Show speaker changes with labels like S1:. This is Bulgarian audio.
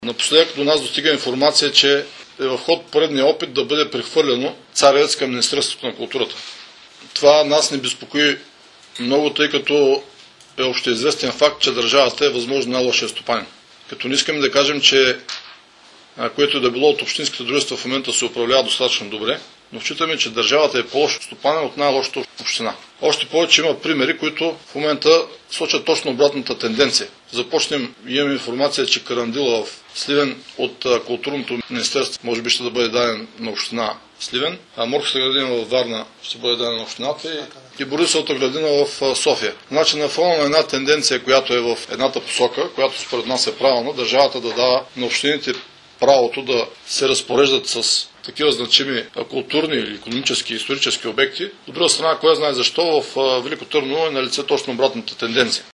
S1: Напоследък до нас достига информация, че е в ход поредния опит да бъде прехвърлено Царевец към Министерството на културата. Това нас не безпокои много, тъй като е общоизвестен факт, че държавата е възможно най-лошия стопанин. Като не искаме да кажем, че което да било от общинските дружества в момента се управлява достатъчно добре, но считаме, че държавата е по-лош стопанин от най-лошата община. Още повече има примери, които в момента сочат точно обратната тенденция. Имаме информация, че Карандила в Сливен от културното министерство може би ще да бъде даден на община Сливен, а Морската градина във Варна ще бъде дадена на общината и Борисовата градина в София. Значи на фона на една тенденция, която е в едната посока, която според нас е правилна, държавата да дава на общините правото да се разпореждат с такива значими културни или икономически и исторически обекти. От друга страна, кой знае защо в Велико Търново е налице точно обратната тенденция.